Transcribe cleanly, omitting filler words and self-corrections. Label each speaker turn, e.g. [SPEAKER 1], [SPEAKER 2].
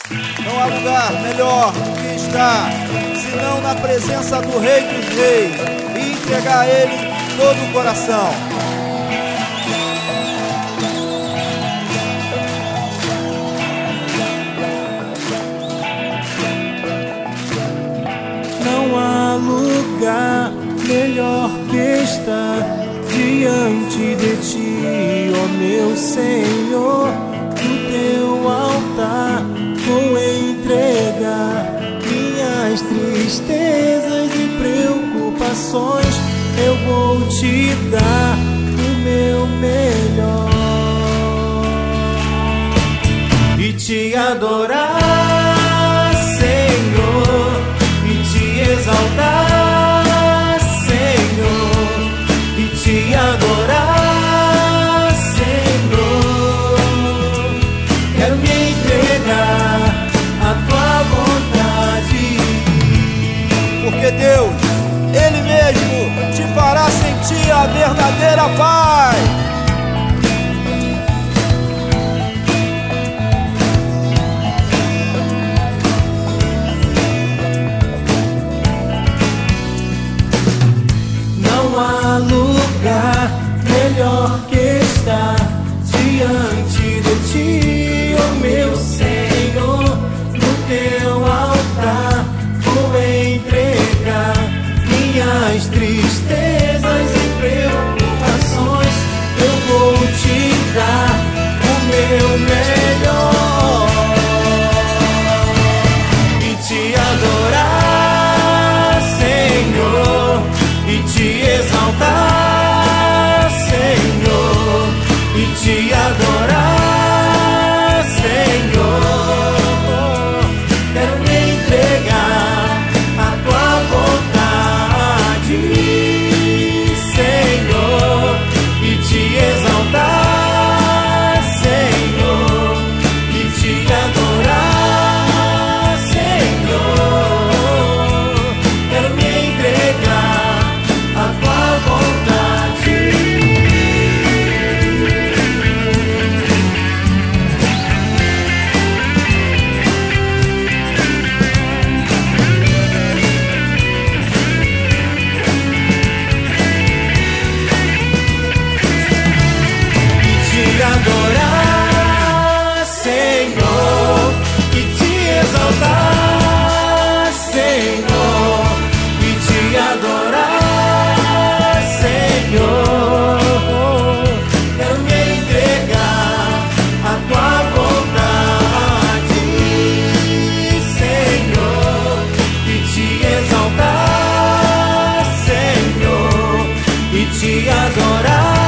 [SPEAKER 1] Não há lugar melhor do que estar, senão na presença do Rei dos Reis, e entregar a Ele todo o coração.
[SPEAKER 2] Não há lugar melhor que estar diante de Ti, ó meu Senhor. No Teu altar vou entregar minhas tristezas e preocupações. Eu vou Te dar o meu melhor e Te adorar, Senhor, e Te exaltar, Senhor, e Te adorar, Senhor. Quero me entregar à Tua vontade,
[SPEAKER 1] porque Deus, Ele mesmo te fará sentir a verdadeira paz.
[SPEAKER 2] não há lugar melhor que estar diante de Ti, ó meu Senhor. No Teu altar vou entregar minhas tristezas e preocupações. Eu vou Te dar o meu melhor e Te adorar, Senhor, e Te exaltar, Senhor, e Te adorar, Senhor. Quero me entregar à Tua vontade, Senhor, e Te exaltar, Senhor, e Te adorar, Senhor. Quero me entregar à Tua vontade. E Te adorar, Senhor, e Te exaltar, Senhor, e Te adorar, Senhor. Quero me entregar à Tua vontade, Senhor, e Te exaltar, Senhor, e Te adorar,